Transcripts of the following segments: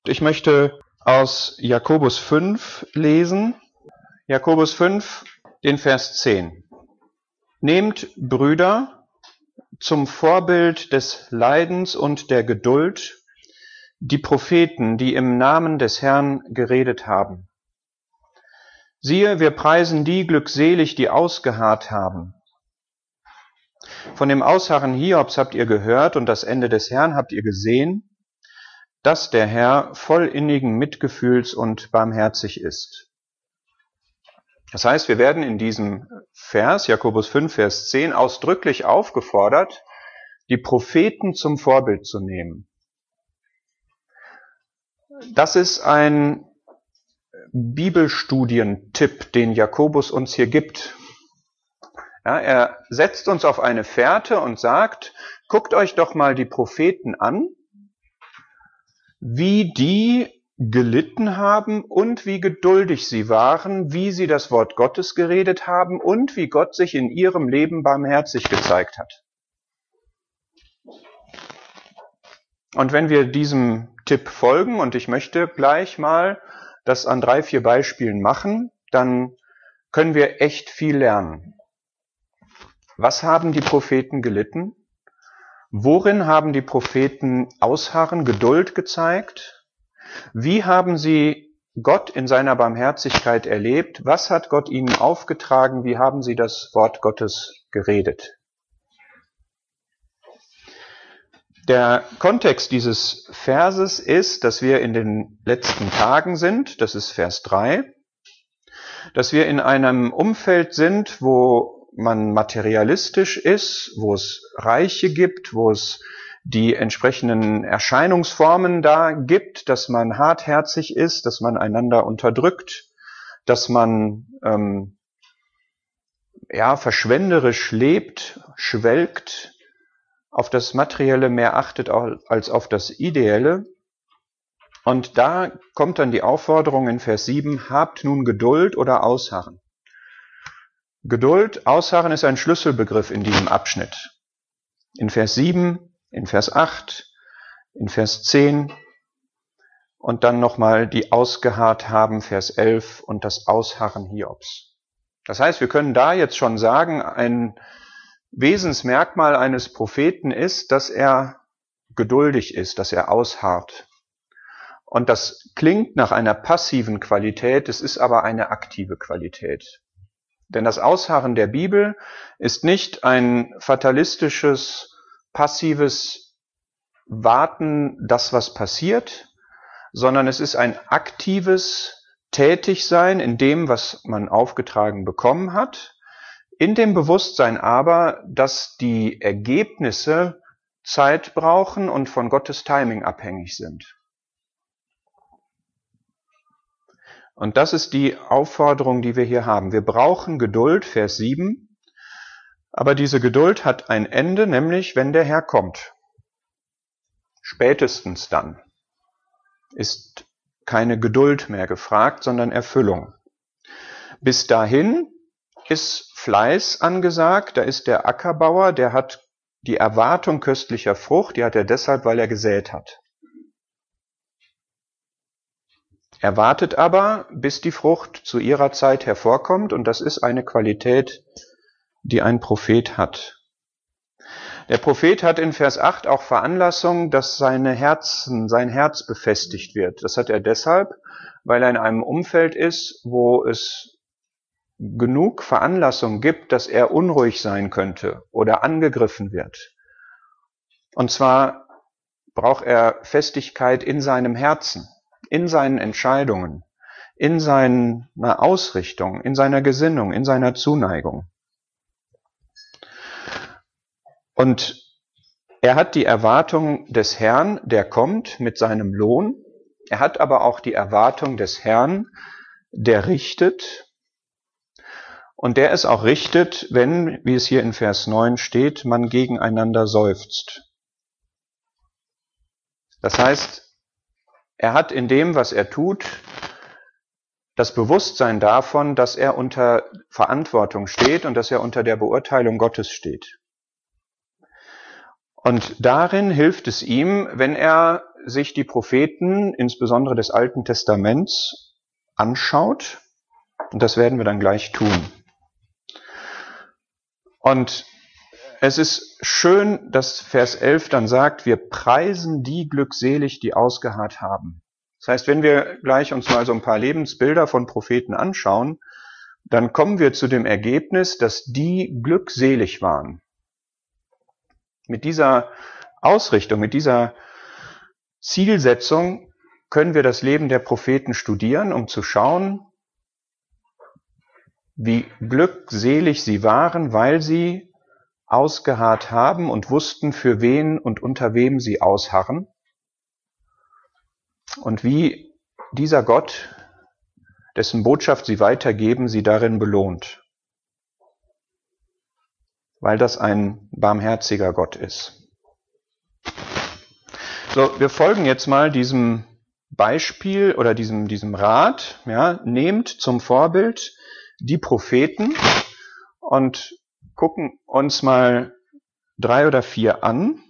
Ich möchte aus Jakobus 5 lesen. Jakobus 5, den Vers 10. Nehmt, Brüder, zum Vorbild des Leidens und der Geduld die Propheten, die im Namen des Herrn geredet haben. Siehe, wir preisen die glückselig, die ausgeharrt haben. Von dem Ausharren Hiobs habt ihr gehört und das Ende des Herrn habt ihr gesehen, dass der Herr voll innigen Mitgefühls und barmherzig ist. Das heißt, wir werden in diesem Vers, Jakobus 5, Vers 10, ausdrücklich aufgefordert, die Propheten zum Vorbild zu nehmen. Das ist ein Bibelstudientipp, den Jakobus uns hier gibt. Ja, er setzt uns auf eine Fährte und sagt, guckt euch doch mal die Propheten an, wie die gelitten haben und wie geduldig sie waren, wie sie das Wort Gottes geredet haben und wie Gott sich in ihrem Leben barmherzig gezeigt hat. Und wenn wir diesem Tipp folgen, und ich möchte gleich mal das an 3, 4 Beispielen machen, dann können wir echt viel lernen. Was haben die Propheten gelitten? Worin haben die Propheten Ausharren, Geduld gezeigt? Wie haben sie Gott in seiner Barmherzigkeit erlebt? Was hat Gott ihnen aufgetragen? Wie haben sie das Wort Gottes geredet? Der Kontext dieses Verses ist, dass wir in den letzten Tagen sind, das ist Vers 3, dass wir in einem Umfeld sind, wo man materialistisch ist, wo es Reiche gibt, wo es die entsprechenden Erscheinungsformen da gibt, dass man hartherzig ist, dass man einander unterdrückt, dass man verschwenderisch lebt, schwelgt, auf das Materielle mehr achtet als auf das Ideelle. Und da kommt dann die Aufforderung in Vers 7, habt nun Geduld oder Ausharren. Geduld, Ausharren ist ein Schlüsselbegriff in diesem Abschnitt. In Vers 7, in Vers 8, in Vers 10 und dann nochmal die ausgeharrt haben, Vers 11 und das Ausharren Hiobs. Das heißt, wir können da jetzt schon sagen, ein Wesensmerkmal eines Propheten ist, dass er geduldig ist, dass er ausharrt. Und das klingt nach einer passiven Qualität, es ist aber eine aktive Qualität. Denn das Ausharren der Bibel ist nicht ein fatalistisches, passives Warten, das was passiert, sondern es ist ein aktives Tätigsein in dem, was man aufgetragen bekommen hat, in dem Bewusstsein aber, dass die Ergebnisse Zeit brauchen und von Gottes Timing abhängig sind. Und das ist die Aufforderung, die wir hier haben. Wir brauchen Geduld, Vers 7, aber diese Geduld hat ein Ende, nämlich wenn der Herr kommt. Spätestens dann ist keine Geduld mehr gefragt, sondern Erfüllung. Bis dahin ist Fleiß angesagt, da ist der Ackerbauer, der hat die Erwartung köstlicher Frucht, die hat er deshalb, weil er gesät hat. Er wartet aber, bis die Frucht zu ihrer Zeit hervorkommt, und das ist eine Qualität, die ein Prophet hat. Der Prophet hat in Vers 8 auch Veranlassung, dass sein Herz befestigt wird. Das hat er deshalb, weil er in einem Umfeld ist, wo es genug Veranlassung gibt, dass er unruhig sein könnte oder angegriffen wird. Und zwar braucht er Festigkeit in seinem Herzen, in seinen Entscheidungen, in seiner Ausrichtung, in seiner Gesinnung, in seiner Zuneigung. Und er hat die Erwartung des Herrn, der kommt mit seinem Lohn. Er hat aber auch die Erwartung des Herrn, der richtet. Und der es auch richtet, wenn, wie es hier in Vers 9 steht, man gegeneinander seufzt. Das heißt, er hat in dem, was er tut, das Bewusstsein davon, dass er unter Verantwortung steht und dass er unter der Beurteilung Gottes steht. Und darin hilft es ihm, wenn er sich die Propheten, insbesondere des Alten Testaments, anschaut. Und das werden wir dann gleich tun. Und es ist schön, dass Vers 11 dann sagt, wir preisen die glückselig, die ausgeharrt haben. Das heißt, wenn wir gleich uns mal so ein paar Lebensbilder von Propheten anschauen, dann kommen wir zu dem Ergebnis, dass die glückselig waren. Mit dieser Ausrichtung, mit dieser Zielsetzung können wir das Leben der Propheten studieren, um zu schauen, wie glückselig sie waren, weil sie ausgeharrt haben und wussten, für wen und unter wem sie ausharren. Und wie dieser Gott, dessen Botschaft sie weitergeben, sie darin belohnt. Weil das ein barmherziger Gott ist. So, wir folgen jetzt mal diesem Beispiel oder diesem Rat. Ja, nehmt zum Vorbild die Propheten und gucken uns mal 3 oder 4 an.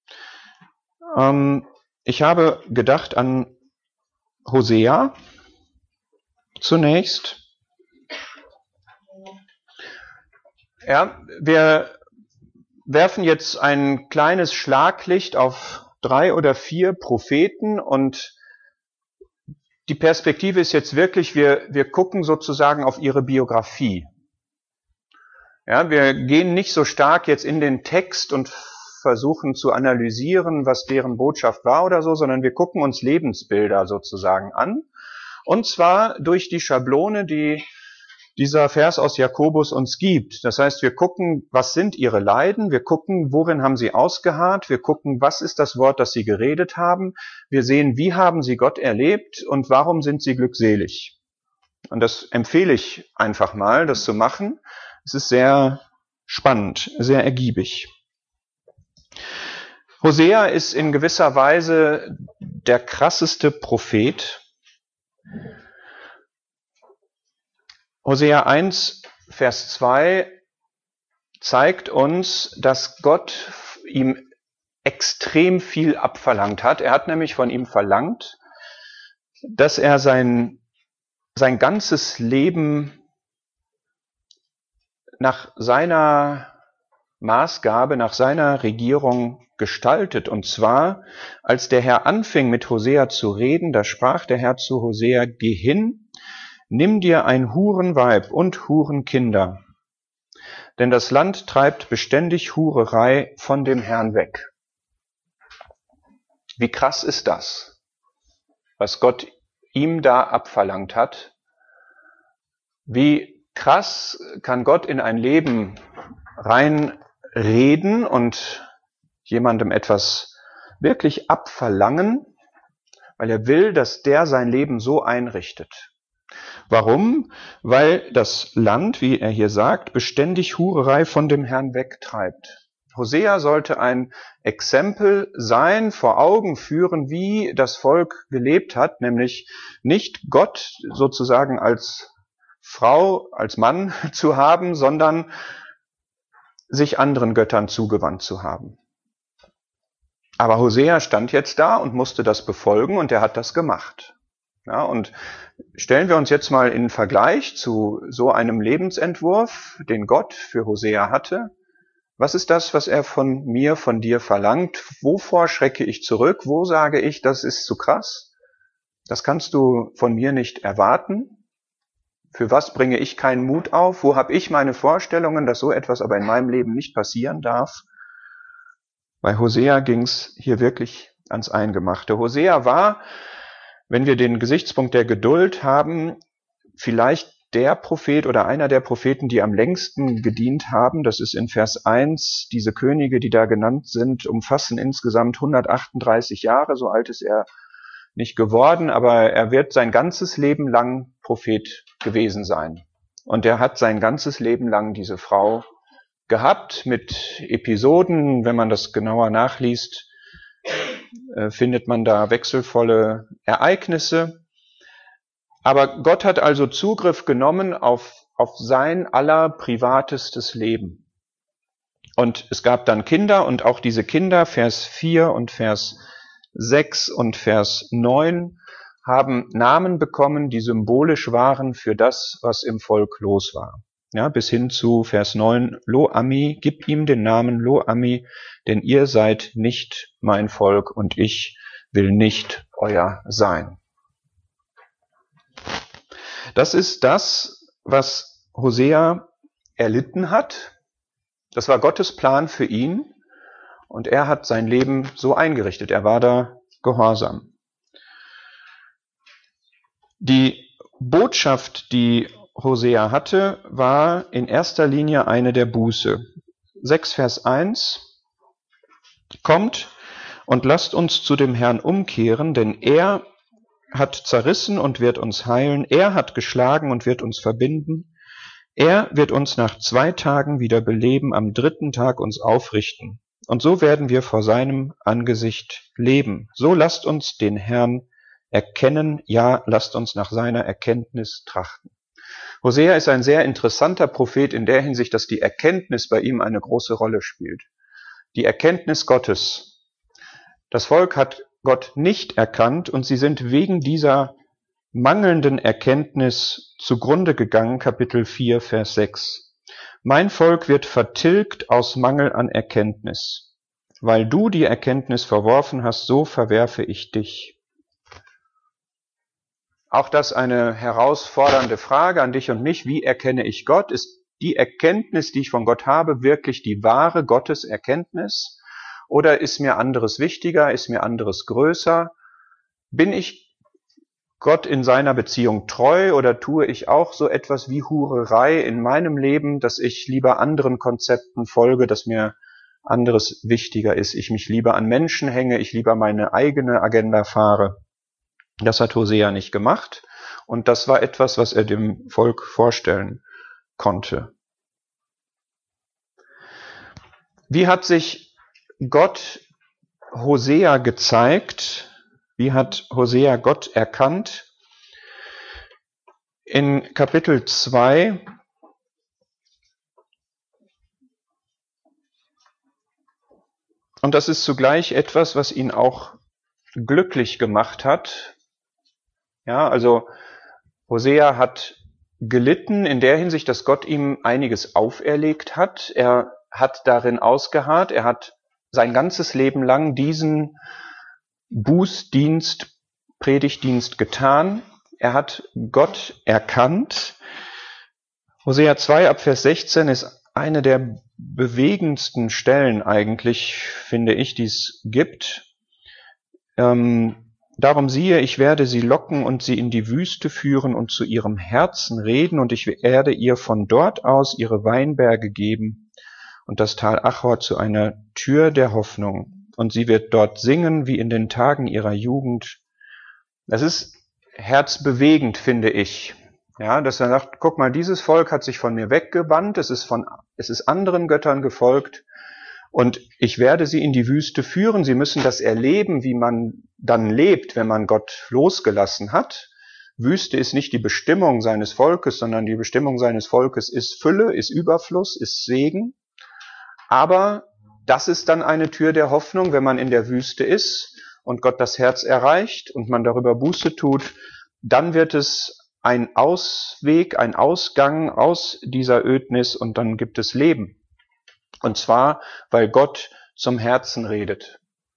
Ich habe gedacht an Hosea zunächst. Ja, wir werfen jetzt ein kleines Schlaglicht auf 3 oder 4 Propheten und die Perspektive ist jetzt wirklich, wir gucken sozusagen auf ihre Biografie. Ja, wir gehen nicht so stark jetzt in den Text und versuchen zu analysieren, was deren Botschaft war oder so, sondern wir gucken uns Lebensbilder sozusagen an. Und zwar durch die Schablone, die dieser Vers aus Jakobus uns gibt. Das heißt, wir gucken, was sind ihre Leiden, wir gucken, worin haben sie ausgeharrt, wir gucken, was ist das Wort, das sie geredet haben, wir sehen, wie haben sie Gott erlebt und warum sind sie glückselig. Und das empfehle ich einfach mal, das zu machen. Es ist sehr spannend, sehr ergiebig. Hosea ist in gewisser Weise der krasseste Prophet. Hosea 1, Vers 2 zeigt uns, dass Gott ihm extrem viel abverlangt hat. Er hat nämlich von ihm verlangt, dass er sein ganzes Leben nach seiner Maßgabe, nach seiner Regierung gestaltet. Und zwar, als der Herr anfing mit Hosea zu reden, da sprach der Herr zu Hosea, geh hin, nimm dir ein Hurenweib und Hurenkinder, denn das Land treibt beständig Hurerei von dem Herrn weg. Wie krass ist das, was Gott ihm da abverlangt hat? Wie krass kann Gott in ein Leben reinreden und jemandem etwas wirklich abverlangen, weil er will, dass der sein Leben so einrichtet. Warum? Weil das Land, wie er hier sagt, beständig Hurerei von dem Herrn wegtreibt. Hosea sollte ein Exempel sein, vor Augen führen, wie das Volk gelebt hat, nämlich nicht Gott sozusagen als Frau, als Mann zu haben, sondern sich anderen Göttern zugewandt zu haben. Aber Hosea stand jetzt da und musste das befolgen und er hat das gemacht. Ja, und stellen wir uns jetzt mal in Vergleich zu so einem Lebensentwurf, den Gott für Hosea hatte. Was ist das, was er von mir, von dir verlangt? Wovor schrecke ich zurück? Wo sage ich, das ist zu krass? Das kannst du von mir nicht erwarten. Für was bringe ich keinen Mut auf? Wo habe ich meine Vorstellungen, dass so etwas aber in meinem Leben nicht passieren darf? Bei Hosea ging es hier wirklich ans Eingemachte. Hosea war, wenn wir den Gesichtspunkt der Geduld haben, vielleicht der Prophet oder einer der Propheten, die am längsten gedient haben. Das ist in Vers 1. Diese Könige, die da genannt sind, umfassen insgesamt 138 Jahre. So alt ist er nicht geworden, aber er wird sein ganzes Leben lang Prophet gewesen sein. Und er hat sein ganzes Leben lang diese Frau gehabt mit Episoden. Wenn man das genauer nachliest, findet man da wechselvolle Ereignisse. Aber Gott hat also Zugriff genommen auf sein allerprivatestes Leben. Und es gab dann Kinder und auch diese Kinder, Vers 4 und Vers 6 und Vers 9, haben Namen bekommen, die symbolisch waren für das, was im Volk los war. Ja, bis hin zu Vers 9, Lo-Ami, gib ihm den Namen Lo-Ami, denn ihr seid nicht mein Volk und ich will nicht euer sein. Das ist das, was Hosea erlitten hat. Das war Gottes Plan für ihn und er hat sein Leben so eingerichtet. Er war da gehorsam. Die Botschaft, die Hosea hatte, war in erster Linie eine der Buße. 6 Vers 1: Kommt und lasst uns zu dem Herrn umkehren, denn er hat zerrissen und wird uns heilen. Er hat geschlagen und wird uns verbinden. Er wird uns nach 2 Tagen wieder beleben, am 3. Tag uns aufrichten. Und so werden wir vor seinem Angesicht leben. So lasst uns den Herrn erkennen, ja, lasst uns nach seiner Erkenntnis trachten. Hosea ist ein sehr interessanter Prophet in der Hinsicht, dass die Erkenntnis bei ihm eine große Rolle spielt. Die Erkenntnis Gottes. Das Volk hat Gott nicht erkannt und sie sind wegen dieser mangelnden Erkenntnis zugrunde gegangen, Kapitel 4, Vers 6. Mein Volk wird vertilgt aus Mangel an Erkenntnis. Weil du die Erkenntnis verworfen hast, so verwerfe ich dich. Auch das eine herausfordernde Frage an dich und mich. Wie erkenne ich Gott? Ist die Erkenntnis, die ich von Gott habe, wirklich die wahre Gotteserkenntnis? Oder ist mir anderes wichtiger? Ist mir anderes größer? Bin ich Gott in seiner Beziehung treu oder tue ich auch so etwas wie Hurerei in meinem Leben, dass ich lieber anderen Konzepten folge, dass mir anderes wichtiger ist, ich mich lieber an Menschen hänge, ich lieber meine eigene Agenda fahre? Das hat Hosea nicht gemacht und das war etwas, was er dem Volk vorstellen konnte. Wie hat sich Gott Hosea gezeigt? Wie hat Hosea Gott erkannt? In Kapitel 2 und das ist zugleich etwas, was ihn auch glücklich gemacht hat. Ja, also Hosea hat gelitten in der Hinsicht, dass Gott ihm einiges auferlegt hat. Er hat darin ausgeharrt. Er hat sein ganzes Leben lang diesen Bußdienst, Predigtdienst getan. Er hat Gott erkannt. Hosea 2 ab Vers 16 ist eine der bewegendsten Stellen eigentlich, finde ich, die es gibt. Darum siehe, ich werde sie locken und sie in die Wüste führen und zu ihrem Herzen reden und ich werde ihr von dort aus ihre Weinberge geben und das Tal Achor zu einer Tür der Hoffnung. Und sie wird dort singen wie in den Tagen ihrer Jugend. Das ist herzbewegend, finde ich. Ja, dass er sagt, guck mal, dieses Volk hat sich von mir weggewandt, es ist anderen Göttern gefolgt und ich werde sie in die Wüste führen. Sie müssen das erleben, wie man dann lebt, wenn man Gott losgelassen hat. Wüste ist nicht die Bestimmung seines Volkes, sondern die Bestimmung seines Volkes ist Fülle, ist Überfluss, ist Segen. Aber das ist dann eine Tür der Hoffnung, wenn man in der Wüste ist und Gott das Herz erreicht und man darüber Buße tut, dann wird es ein Ausweg, ein Ausgang aus dieser Ödnis und dann gibt es Leben. Und zwar, weil Gott zum Herzen redet.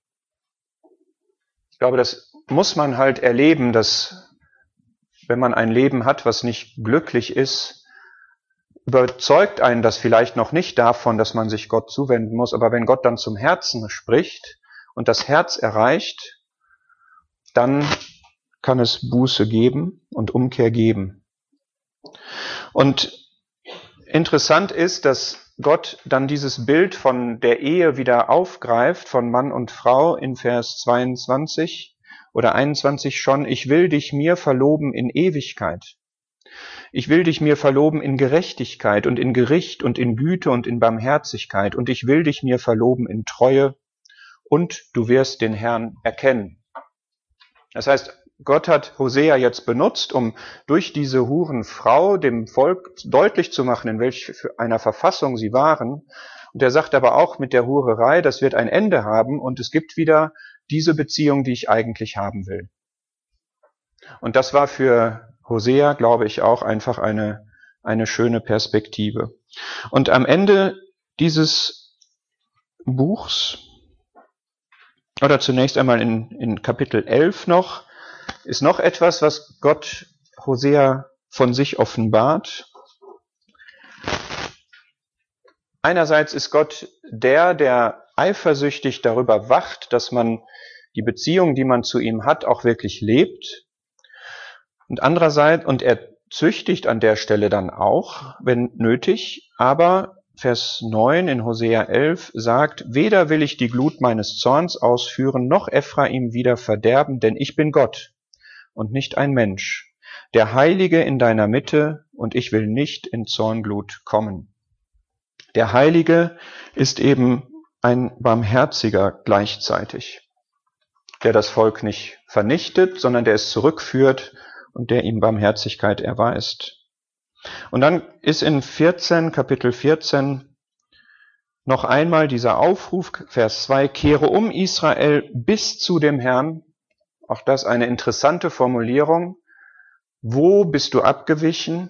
Ich glaube, das muss man halt erleben, dass wenn man ein Leben hat, was nicht glücklich ist, überzeugt einen das vielleicht noch nicht davon, dass man sich Gott zuwenden muss, aber wenn Gott dann zum Herzen spricht und das Herz erreicht, dann kann es Buße geben und Umkehr geben. Und interessant ist, dass Gott dann dieses Bild von der Ehe wieder aufgreift, von Mann und Frau in Vers 22 oder 21 schon. Ich will dich mir verloben in Ewigkeit. Ich will dich mir verloben in Gerechtigkeit und in Gericht und in Güte und in Barmherzigkeit. Und ich will dich mir verloben in Treue und du wirst den Herrn erkennen. Das heißt, Gott hat Hosea jetzt benutzt, um durch diese Hurenfrau dem Volk deutlich zu machen, in welch einer Verfassung sie waren Und er sagt aber auch, mit der Hurerei, das wird ein Ende haben und es gibt wieder diese Beziehung, die ich eigentlich haben will. Und das war für Hosea, glaube ich, auch einfach eine schöne Perspektive. Und am Ende dieses Buchs, oder zunächst einmal in Kapitel 11 ist noch etwas, was Gott Hosea von sich offenbart. Einerseits ist Gott der eifersüchtig darüber wacht, dass man die Beziehung, die man zu ihm hat, auch wirklich lebt. Und andererseits, und er züchtigt an der Stelle dann auch, wenn nötig, aber Vers 9 in Hosea 11 sagt, weder will ich die Glut meines Zorns ausführen, noch Ephraim wieder verderben, denn ich bin Gott und nicht ein Mensch, der Heilige in deiner Mitte, und ich will nicht in Zornglut kommen. Der Heilige ist eben ein Barmherziger gleichzeitig, der das Volk nicht vernichtet, sondern der es zurückführt und der ihm Barmherzigkeit erweist. Und dann ist in Kapitel 14 noch einmal dieser Aufruf, Vers 2, kehre um Israel bis zu dem Herrn. Auch das eine interessante Formulierung. Wo bist du abgewichen?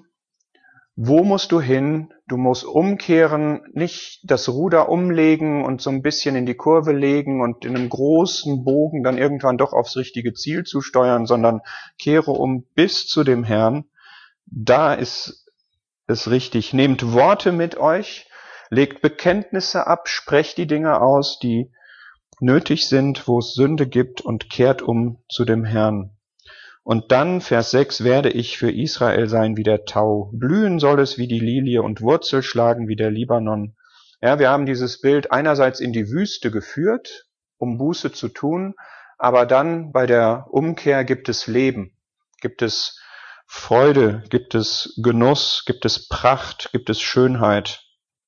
Wo musst du hin? Du musst umkehren, nicht das Ruder umlegen und so ein bisschen in die Kurve legen und in einem großen Bogen dann irgendwann doch aufs richtige Ziel zu steuern, sondern kehre um bis zu dem Herrn. Da ist es richtig. Nehmt Worte mit euch, legt Bekenntnisse ab, sprecht die Dinge aus, die nötig sind, wo es Sünde gibt, und kehrt um zu dem Herrn. Und dann, Vers 6, werde ich für Israel sein wie der Tau. Blühen soll es wie die Lilie und Wurzel schlagen wie der Libanon. Ja, wir haben dieses Bild einerseits in die Wüste geführt, um Buße zu tun, aber dann bei der Umkehr gibt es Leben, gibt es Freude, gibt es Genuss, gibt es Pracht, gibt es Schönheit.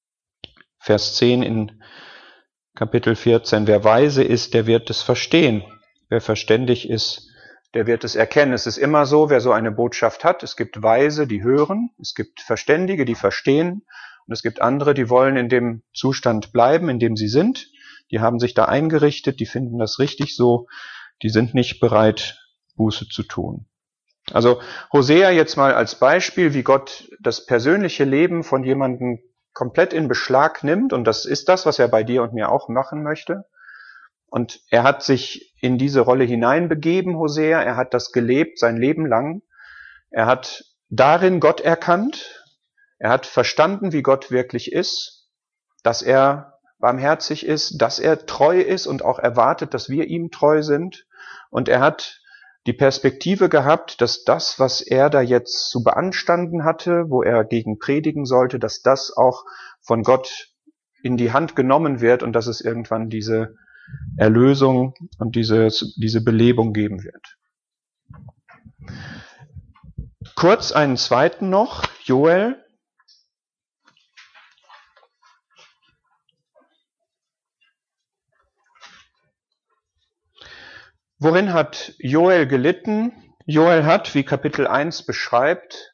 Vers 10 in Kapitel 14, wer weise ist, der wird es verstehen. Wer verständig ist, der wird es erkennen. Es ist immer so, wer so eine Botschaft hat, es gibt Weise, die hören, es gibt Verständige, die verstehen, und es gibt andere, die wollen in dem Zustand bleiben, in dem sie sind. Die haben sich da eingerichtet, die finden das richtig so, die sind nicht bereit, Buße zu tun. Also Hosea jetzt mal als Beispiel, wie Gott das persönliche Leben von jemandem komplett in Beschlag nimmt, und das ist das, was er bei dir und mir auch machen möchte. Und er hat sich in diese Rolle hineinbegeben, Hosea, er hat das gelebt sein Leben lang. Er hat darin Gott erkannt, er hat verstanden, wie Gott wirklich ist, dass er barmherzig ist, dass er treu ist und auch erwartet, dass wir ihm treu sind. Und er hat die Perspektive gehabt, dass das, was er da jetzt zu beanstanden hatte, wo er gegen predigen sollte, dass das auch von Gott in die Hand genommen wird und dass es irgendwann diese Erlösung und diese Belebung geben wird. Kurz einen zweiten noch, Joel. Worin hat Joel gelitten? Joel hat, wie Kapitel 1 beschreibt,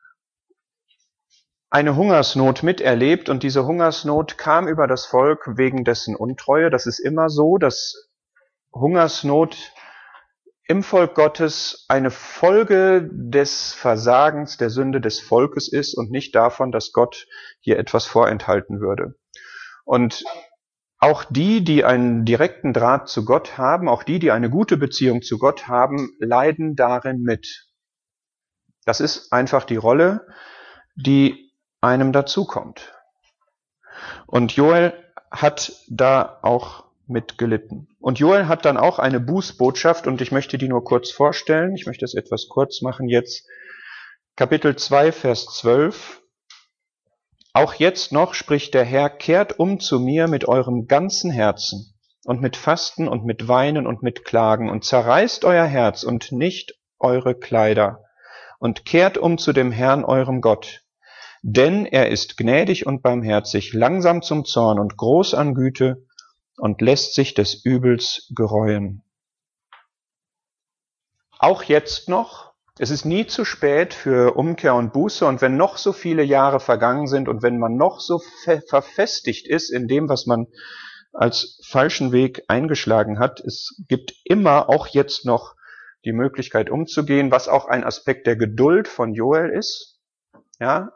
eine Hungersnot miterlebt, und diese Hungersnot kam über das Volk wegen dessen Untreue. Das ist immer so, dass Hungersnot im Volk Gottes eine Folge des Versagens, der Sünde des Volkes ist und nicht davon, dass Gott hier etwas vorenthalten würde. Und auch die einen direkten Draht zu Gott haben, auch die eine gute Beziehung zu Gott haben, leiden darin mit. Das ist einfach die Rolle, die einem dazukommt. Und Joel hat da auch mitgelitten. Und Joel hat dann auch eine Bußbotschaft, und ich möchte die nur kurz vorstellen. Ich möchte es etwas kurz machen jetzt. Kapitel 2, Vers 12. Auch jetzt noch spricht der Herr, kehrt um zu mir mit eurem ganzen Herzen und mit Fasten und mit Weinen und mit Klagen und zerreißt euer Herz und nicht eure Kleider und kehrt um zu dem Herrn, eurem Gott. Denn er ist gnädig und barmherzig, langsam zum Zorn und groß an Güte und lässt sich des Übels gereuen. Auch jetzt noch, Es ist nie zu spät für Umkehr und Buße, und wenn noch so viele Jahre vergangen sind und wenn man noch so verfestigt ist in dem, was man als falschen Weg eingeschlagen hat, es gibt immer auch jetzt noch die Möglichkeit umzugehen, was auch ein Aspekt der Geduld von Joel ist. Ja,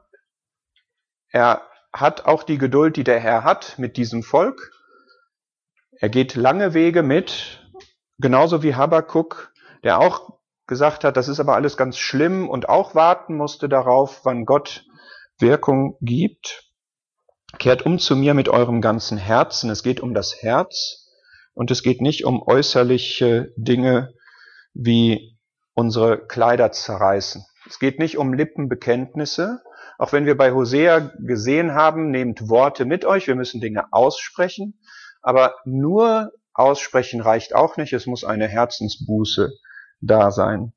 er hat auch die Geduld, die der Herr hat mit diesem Volk. Er geht lange Wege mit, genauso wie Habakuk, der auch gesagt hat, das ist aber alles ganz schlimm und auch warten musste darauf, wann Gott Wirkung gibt. Kehrt um zu mir mit eurem ganzen Herzen. Es geht um das Herz und es geht nicht um äußerliche Dinge wie unsere Kleider zerreißen. Es geht nicht um Lippenbekenntnisse, auch wenn wir bei Hosea gesehen haben, nehmt Worte mit euch, wir müssen Dinge aussprechen, aber nur aussprechen reicht auch nicht, es muss eine Herzensbuße da sein.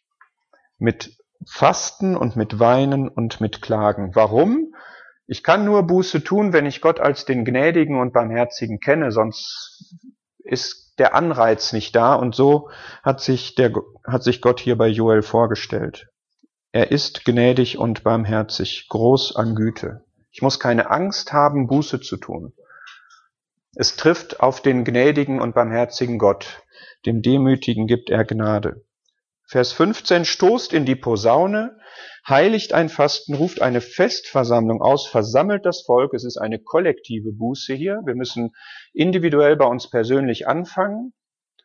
Mit Fasten und mit Weinen und mit Klagen. Warum? Ich kann nur Buße tun, wenn ich Gott als den Gnädigen und Barmherzigen kenne, sonst ist der Anreiz nicht da, und so hat sich Gott hier bei Joel vorgestellt. Er ist gnädig und barmherzig, groß an Güte. Ich muss keine Angst haben, Buße zu tun. Es trifft auf den gnädigen und barmherzigen Gott. Dem Demütigen gibt er Gnade. Vers 15, stoßt in die Posaune, heiligt ein Fasten, ruft eine Festversammlung aus, versammelt das Volk. Es ist eine kollektive Buße hier. Wir müssen individuell bei uns persönlich anfangen.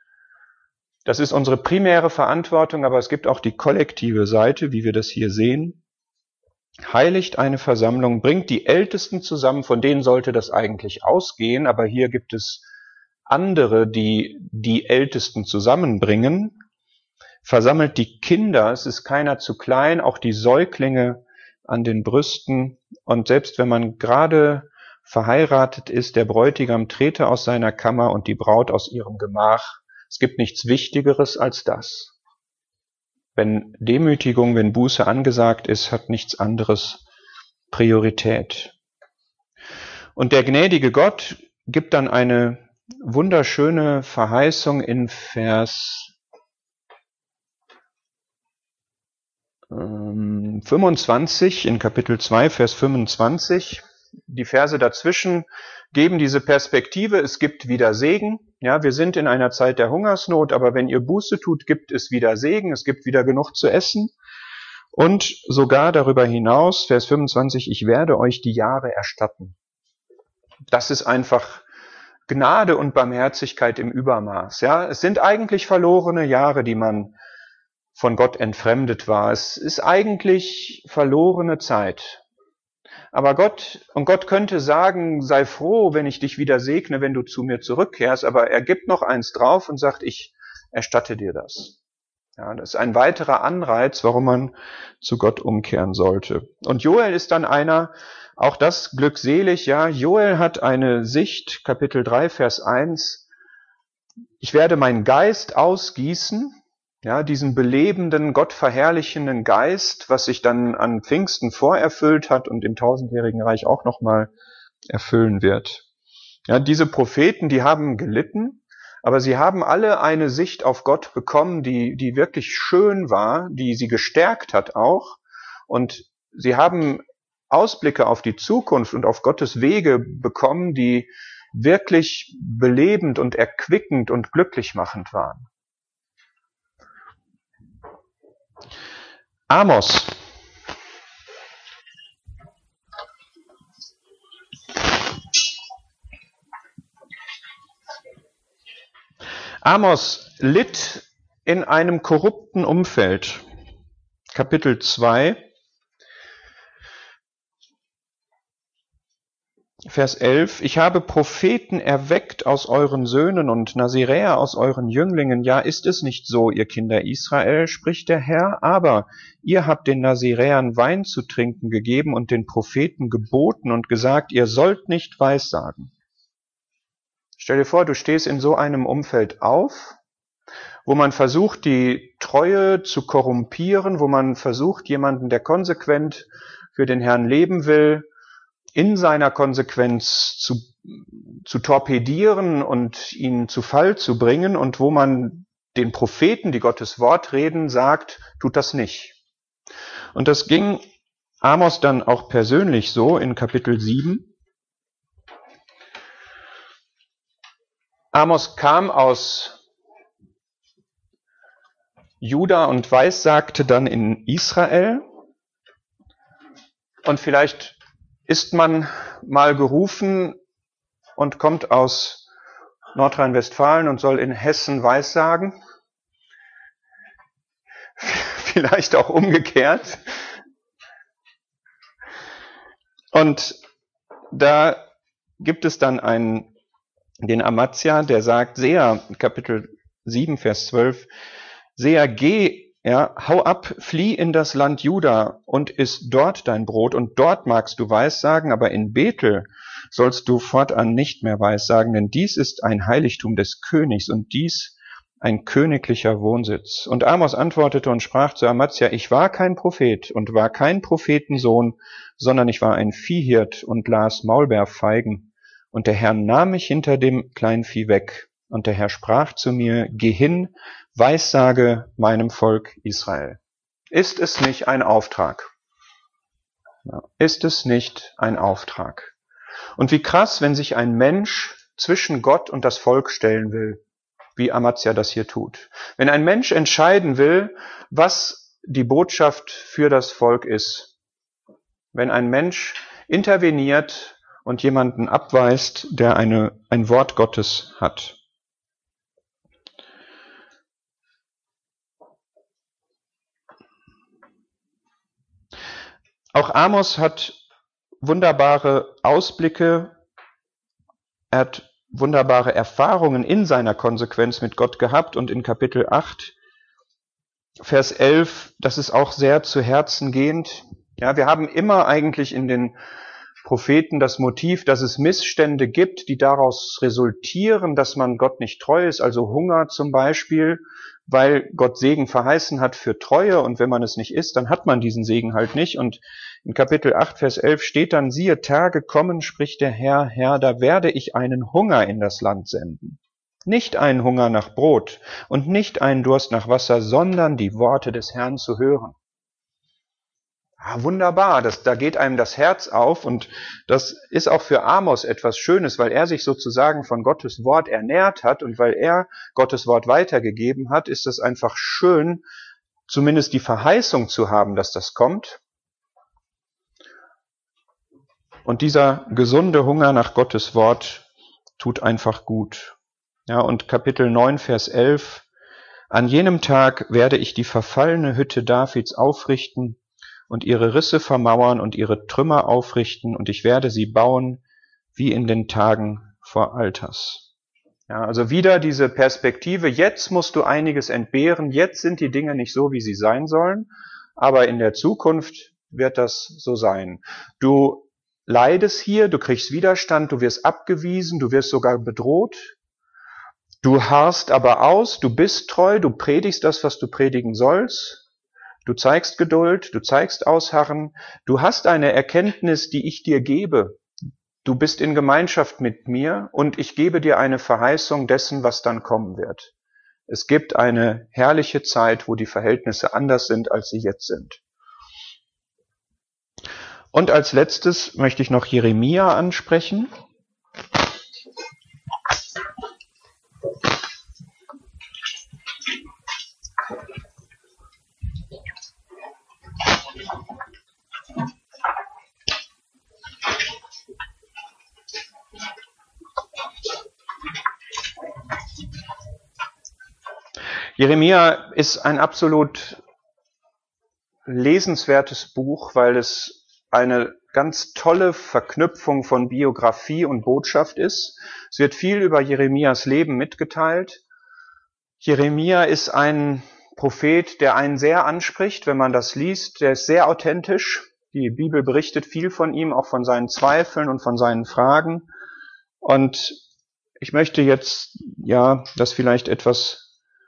Das ist unsere primäre Verantwortung, aber es gibt auch die kollektive Seite, wie wir das hier sehen. Heiligt eine Versammlung, bringt die Ältesten zusammen, von denen sollte das eigentlich ausgehen, aber hier gibt es andere, die die Ältesten zusammenbringen. Versammelt die Kinder, es ist keiner zu klein, auch die Säuglinge an den Brüsten, und selbst wenn man gerade verheiratet ist, der Bräutigam trete aus seiner Kammer und die Braut aus ihrem Gemach. Es gibt nichts Wichtigeres als das. Wenn Demütigung, wenn Buße angesagt ist, hat nichts anderes Priorität. Und der gnädige Gott gibt dann eine wunderschöne Verheißung in Vers 25, in Kapitel 2, Vers 25. Die Verse dazwischen geben diese Perspektive, es gibt wieder Segen. Ja, wir sind in einer Zeit der Hungersnot, aber wenn ihr Buße tut, gibt es wieder Segen, es gibt wieder genug zu essen. Und sogar darüber hinaus, Vers 25, ich werde euch die Jahre erstatten. Das ist einfach Gnade und Barmherzigkeit im Übermaß. Ja, es sind eigentlich verlorene Jahre, die man von Gott entfremdet war. Es ist eigentlich verlorene Zeit. Aber Gott könnte sagen, sei froh, wenn ich dich wieder segne, wenn du zu mir zurückkehrst, aber er gibt noch eins drauf und sagt, ich erstatte dir das. Ja, das ist ein weiterer Anreiz, warum man zu Gott umkehren sollte. Und Joel ist dann einer, auch das glückselig, ja, Joel hat eine Sicht, Kapitel 3, Vers 1, ich werde meinen Geist ausgießen, ja, diesen belebenden, gottverherrlichenden Geist, was sich dann an Pfingsten vorerfüllt hat und im tausendjährigen Reich auch nochmal erfüllen wird. Ja, diese Propheten, die haben gelitten, aber sie haben alle eine Sicht auf Gott bekommen, die wirklich schön war, die sie gestärkt hat auch. Und sie haben Ausblicke auf die Zukunft und auf Gottes Wege bekommen, die wirklich belebend und erquickend und glücklich machend waren. Amos. Amos litt in einem korrupten Umfeld. Kapitel 2, Vers 11. Ich habe Propheten erweckt aus euren Söhnen und Naziräer aus euren Jünglingen. Ja, ist es nicht so, ihr Kinder Israel, spricht der Herr, aber ihr habt den Naziräern Wein zu trinken gegeben und den Propheten geboten und gesagt, ihr sollt nicht weissagen. Stell dir vor, du stehst in so einem Umfeld auf, wo man versucht, die Treue zu korrumpieren, wo man versucht, jemanden, der konsequent für den Herrn leben will, in seiner Konsequenz zu torpedieren und ihn zu Fall zu bringen, und wo man den Propheten, die Gottes Wort reden, sagt, tut das nicht. Und das ging Amos dann auch persönlich so in Kapitel 7. Amos kam aus Juda und weissagte dann in Israel. Und vielleicht ist man mal gerufen und kommt aus Nordrhein-Westfalen und soll in Hessen weissagen. Vielleicht auch umgekehrt. Und da gibt es dann den Amazia, der sagt, Seher, Kapitel 7, Vers 12, Seher, geh, ja, hau ab, flieh in das Land Juda und iss dort dein Brot und dort magst du weissagen, aber in Bethel sollst du fortan nicht mehr weissagen, denn dies ist ein Heiligtum des Königs und dies ein königlicher Wohnsitz. Und Amos antwortete und sprach zu Amazia, ich war kein Prophet und war kein Prophetensohn, sondern ich war ein Viehhirt und las Maulbeerfeigen. Und der Herr nahm mich hinter dem Kleinvieh weg. Und der Herr sprach zu mir, geh hin, weissage meinem Volk Israel. Ist es nicht ein Auftrag? Ja, ist es nicht ein Auftrag? Und wie krass, wenn sich ein Mensch zwischen Gott und das Volk stellen will, wie Amazia das hier tut. Wenn ein Mensch entscheiden will, was die Botschaft für das Volk ist, wenn ein Mensch interveniert und jemanden abweist, der ein Wort Gottes hat. Auch Amos hat wunderbare Ausblicke, er hat wunderbare Erfahrungen in seiner Konsequenz mit Gott gehabt und in Kapitel 8, Vers 11, das ist auch sehr zu Herzen gehend. Ja, wir haben immer eigentlich in den Propheten das Motiv, dass es Missstände gibt, die daraus resultieren, dass man Gott nicht treu ist, also Hunger zum Beispiel, weil Gott Segen verheißen hat für Treue und wenn man es nicht ist, dann hat man diesen Segen halt nicht. Und in Kapitel 8, Vers 11 steht dann, siehe, Tage kommen, spricht der Herr, Herr, da werde ich einen Hunger in das Land senden. Nicht einen Hunger nach Brot und nicht einen Durst nach Wasser, sondern die Worte des Herrn zu hören. Ah, wunderbar, da geht einem das Herz auf und das ist auch für Amos etwas Schönes, weil er sich sozusagen von Gottes Wort ernährt hat und weil er Gottes Wort weitergegeben hat, ist es einfach schön, zumindest die Verheißung zu haben, dass das kommt. Und dieser gesunde Hunger nach Gottes Wort tut einfach gut. Ja, und Kapitel 9, Vers 11, an jenem Tag werde ich die verfallene Hütte Davids aufrichten und ihre Risse vermauern und ihre Trümmer aufrichten und ich werde sie bauen wie in den Tagen vor Alters. Ja, also wieder diese Perspektive, jetzt musst du einiges entbehren, jetzt sind die Dinge nicht so, wie sie sein sollen, aber in der Zukunft wird das so sein. Du leidest hier, du kriegst Widerstand, du wirst abgewiesen, du wirst sogar bedroht, du harrst aber aus, du bist treu, du predigst das, was du predigen sollst. Du zeigst Geduld, du zeigst Ausharren, du hast eine Erkenntnis, die ich dir gebe. Du bist in Gemeinschaft mit mir und ich gebe dir eine Verheißung dessen, was dann kommen wird. Es gibt eine herrliche Zeit, wo die Verhältnisse anders sind, als sie jetzt sind. Und als letztes möchte ich noch Jeremia ansprechen. Jeremia ist ein absolut lesenswertes Buch, weil es eine ganz tolle Verknüpfung von Biografie und Botschaft ist. Es wird viel über Jeremias Leben mitgeteilt. Jeremia ist ein Prophet, der einen sehr anspricht, wenn man das liest. Der ist sehr authentisch. Die Bibel berichtet viel von ihm, auch von seinen Zweifeln und von seinen Fragen. Und ich möchte jetzt das vielleicht etwas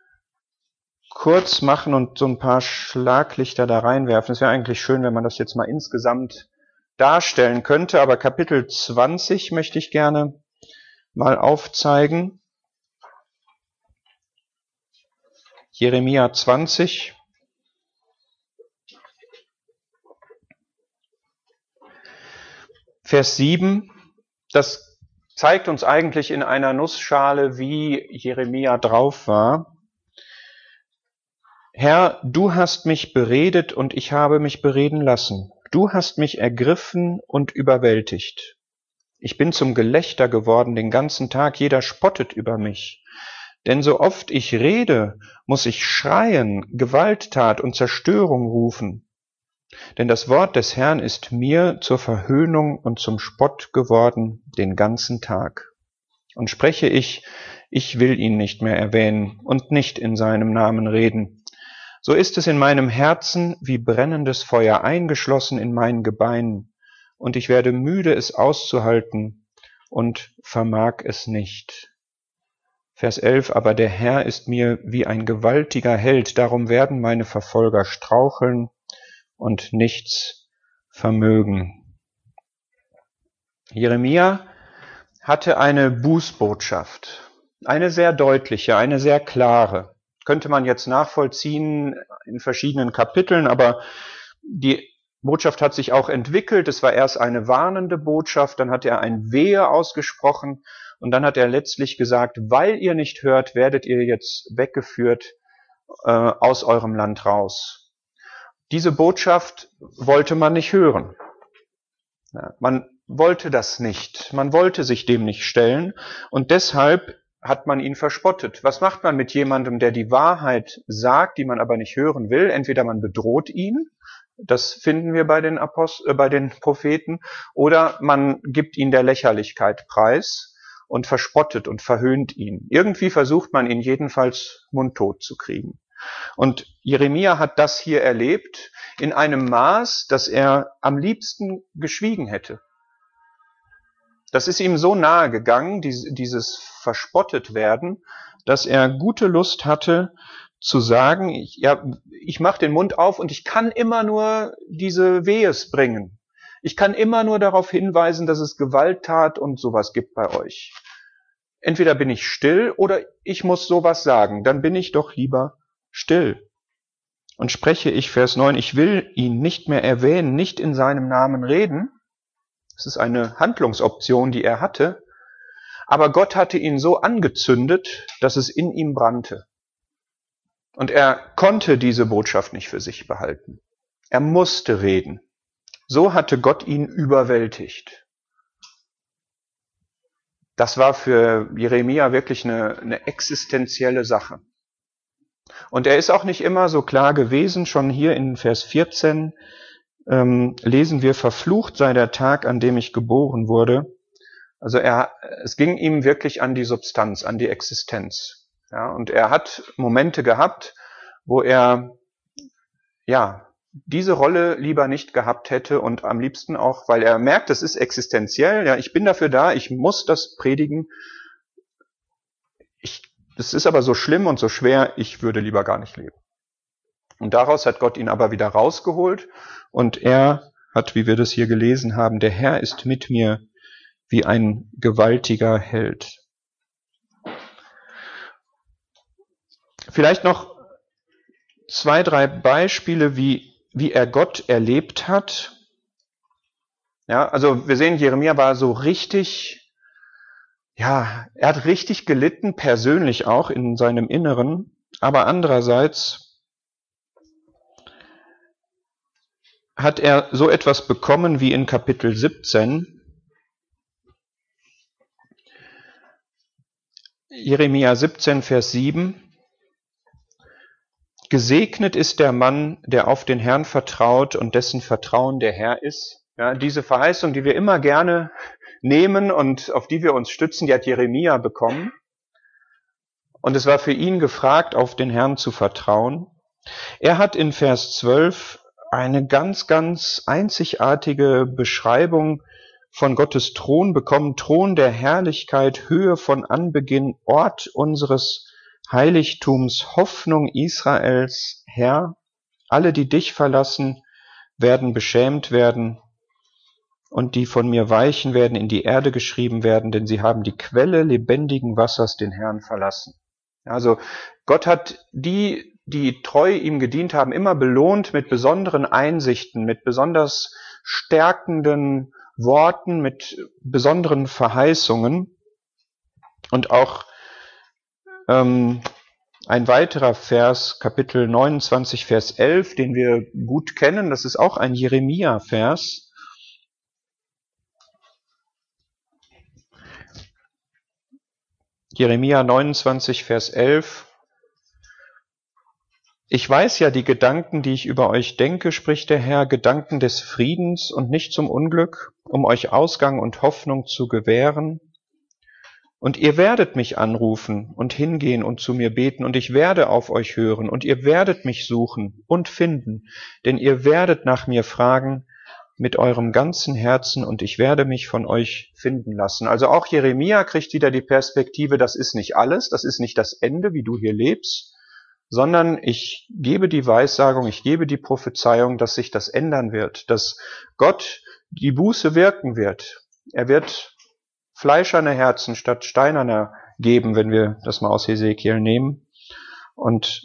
kurz machen und so ein paar Schlaglichter da reinwerfen. Es wäre eigentlich schön, wenn man das jetzt mal insgesamt darstellen könnte, aber Kapitel 20 möchte ich gerne mal aufzeigen. Jeremia 20. Vers 7, das zeigt uns eigentlich in einer Nussschale, wie Jeremia drauf war. Herr, du hast mich beredet und ich habe mich bereden lassen. Du hast mich ergriffen und überwältigt. Ich bin zum Gelächter geworden den ganzen Tag, jeder spottet über mich. Denn so oft ich rede, muss ich schreien, Gewalttat und Zerstörung rufen. Denn das Wort des Herrn ist mir zur Verhöhnung und zum Spott geworden den ganzen Tag. Und spreche ich will ihn nicht mehr erwähnen und nicht in seinem Namen reden. So ist es in meinem Herzen wie brennendes Feuer eingeschlossen in meinen Gebeinen, und ich werde müde, es auszuhalten, und vermag es nicht. Vers 11, aber der Herr ist mir wie ein gewaltiger Held, darum werden meine Verfolger straucheln und nichts vermögen. Jeremia hatte eine Bußbotschaft, eine sehr deutliche, eine sehr klare. Könnte man jetzt nachvollziehen in verschiedenen Kapiteln, aber die Botschaft hat sich auch entwickelt. Es war erst eine warnende Botschaft, dann hat er ein Wehe ausgesprochen und dann hat er letztlich gesagt, weil ihr nicht hört, werdet ihr jetzt weggeführt aus eurem Land raus. Diese Botschaft wollte man nicht hören. Ja, man wollte das nicht. Man wollte sich dem nicht stellen und deshalb hat man ihn verspottet. Was macht man mit jemandem, der die Wahrheit sagt, die man aber nicht hören will? Entweder man bedroht ihn, das finden wir bei den Propheten, oder man gibt ihn der Lächerlichkeit preis und verspottet und verhöhnt ihn. Irgendwie versucht man ihn jedenfalls mundtot zu kriegen. Und Jeremia hat das hier erlebt in einem Maß, dass er am liebsten geschwiegen hätte. Das ist ihm so nahe gegangen, dieses verspottet werden, dass er gute Lust hatte zu sagen, ich mache den Mund auf und ich kann immer nur diese Wehes bringen. Ich kann immer nur darauf hinweisen, dass es Gewalttat und sowas gibt bei euch. Entweder bin ich still oder ich muss sowas sagen, dann bin ich doch lieber still. Und spreche ich, Vers 9, ich will ihn nicht mehr erwähnen, nicht in seinem Namen reden. Das ist eine Handlungsoption, die er hatte. Aber Gott hatte ihn so angezündet, dass es in ihm brannte. Und er konnte diese Botschaft nicht für sich behalten. Er musste reden. So hatte Gott ihn überwältigt. Das war für Jeremia wirklich eine existenzielle Sache. Und er ist auch nicht immer so klar gewesen. Schon hier in Vers 14 lesen wir, verflucht sei der Tag, an dem ich geboren wurde. Also es ging ihm wirklich an die Substanz, an die Existenz. Ja, und er hat Momente gehabt, wo er diese Rolle lieber nicht gehabt hätte und am liebsten auch, weil er merkt, es ist existenziell. Ja, ich bin dafür da, ich muss das predigen. Das ist aber so schlimm und so schwer, ich würde lieber gar nicht leben. Und daraus hat Gott ihn aber wieder rausgeholt und er hat, wie wir das hier gelesen haben, der Herr ist mit mir wie ein gewaltiger Held. Vielleicht noch 2, 3 Beispiele, wie er Gott erlebt hat. Ja, also wir sehen, Jeremia war so richtig, er hat richtig gelitten, persönlich auch in seinem Inneren, aber andererseits hat er so etwas bekommen wie in Kapitel 17. Jeremia 17, Vers 7. Gesegnet ist der Mann, der auf den Herrn vertraut und dessen Vertrauen der Herr ist. Ja, diese Verheißung, die wir immer gerne nehmen und auf die wir uns stützen, die hat Jeremia bekommen. Und es war für ihn gefragt, auf den Herrn zu vertrauen. Er hat in Vers 12 eine ganz, ganz einzigartige Beschreibung von Gottes Thron bekommen. Thron der Herrlichkeit, Höhe von Anbeginn, Ort unseres Heiligtums, Hoffnung Israels, Herr. Alle, die dich verlassen, werden beschämt werden und die von mir weichen, werden in die Erde geschrieben werden, denn sie haben die Quelle lebendigen Wassers, den Herrn, verlassen. Also Gott hat die die treu ihm gedient haben, immer belohnt mit besonderen Einsichten, mit besonders stärkenden Worten, mit besonderen Verheißungen. Und auch ein weiterer Vers, Kapitel 29, Vers 11, den wir gut kennen, das ist auch ein Jeremia-Vers. Jeremia 29, Vers 11. Ich weiß ja die Gedanken, die ich über euch denke, spricht der Herr, Gedanken des Friedens und nicht zum Unglück, um euch Ausgang und Hoffnung zu gewähren. Und ihr werdet mich anrufen und hingehen und zu mir beten, und ich werde auf euch hören, und ihr werdet mich suchen und finden, denn ihr werdet nach mir fragen mit eurem ganzen Herzen, und ich werde mich von euch finden lassen. Also auch Jeremia kriegt wieder die Perspektive, das ist nicht alles, das ist nicht das Ende, wie du hier lebst, sondern ich gebe die Weissagung, ich gebe die Prophezeiung, dass sich das ändern wird, dass Gott die Buße wirken wird. Er wird fleischerne Herzen statt steinerner geben, wenn wir das mal aus Hesekiel nehmen. Und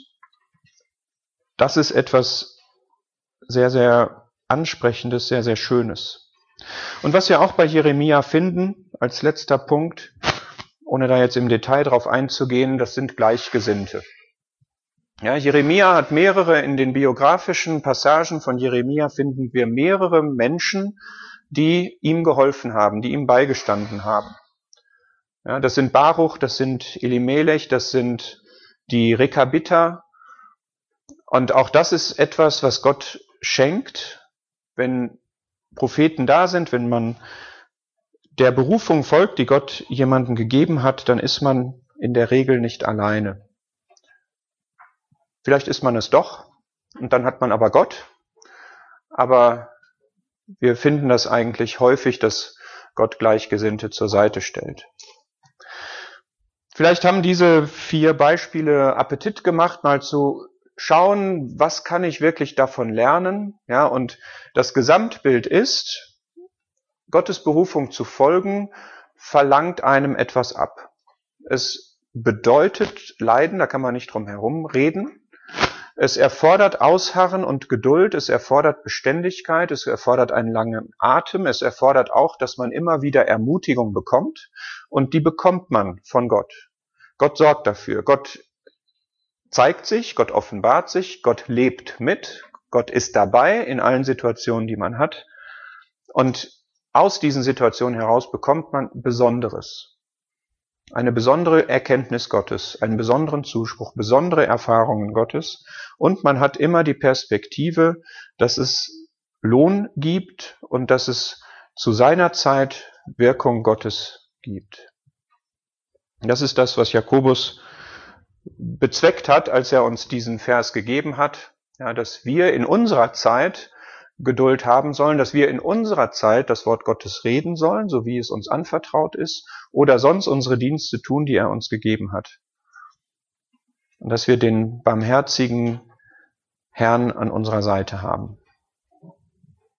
das ist etwas sehr, sehr Ansprechendes, sehr, sehr Schönes. Und was wir auch bei Jeremia finden, als letzter Punkt, ohne da jetzt im Detail drauf einzugehen, das sind Gleichgesinnte. Ja, Jeremia hat mehrere, in den biografischen Passagen von Jeremia finden wir mehrere Menschen, die ihm geholfen haben, die ihm beigestanden haben. Ja, das sind Baruch, das sind Elimelech, das sind die Rekabiter. Und auch das ist etwas, was Gott schenkt, wenn Propheten da sind, wenn man der Berufung folgt, die Gott jemandem gegeben hat, dann ist man in der Regel nicht alleine. Vielleicht ist man es doch, und dann hat man aber Gott. Aber wir finden das eigentlich häufig, dass Gott Gleichgesinnte zur Seite stellt. Vielleicht haben diese 4 Beispiele Appetit gemacht, mal zu schauen, was kann ich wirklich davon lernen? Ja, und das Gesamtbild ist, Gottes Berufung zu folgen, verlangt einem etwas ab. Es bedeutet Leiden, da kann man nicht drum herum reden. Es erfordert Ausharren und Geduld, es erfordert Beständigkeit, es erfordert einen langen Atem, es erfordert auch, dass man immer wieder Ermutigung bekommt, und die bekommt man von Gott. Gott sorgt dafür, Gott zeigt sich, Gott offenbart sich, Gott lebt mit, Gott ist dabei in allen Situationen, die man hat, und aus diesen Situationen heraus bekommt man Besonderes. Eine besondere Erkenntnis Gottes, einen besonderen Zuspruch, besondere Erfahrungen Gottes, und man hat immer die Perspektive, dass es Lohn gibt und dass es zu seiner Zeit Wirkung Gottes gibt. Das ist das, was Jakobus bezweckt hat, als er uns diesen Vers gegeben hat, ja, dass wir in unserer Zeit Geduld haben sollen, dass wir in unserer Zeit das Wort Gottes reden sollen, so wie es uns anvertraut ist, oder sonst unsere Dienste tun, die er uns gegeben hat. Und dass wir den barmherzigen Herrn an unserer Seite haben.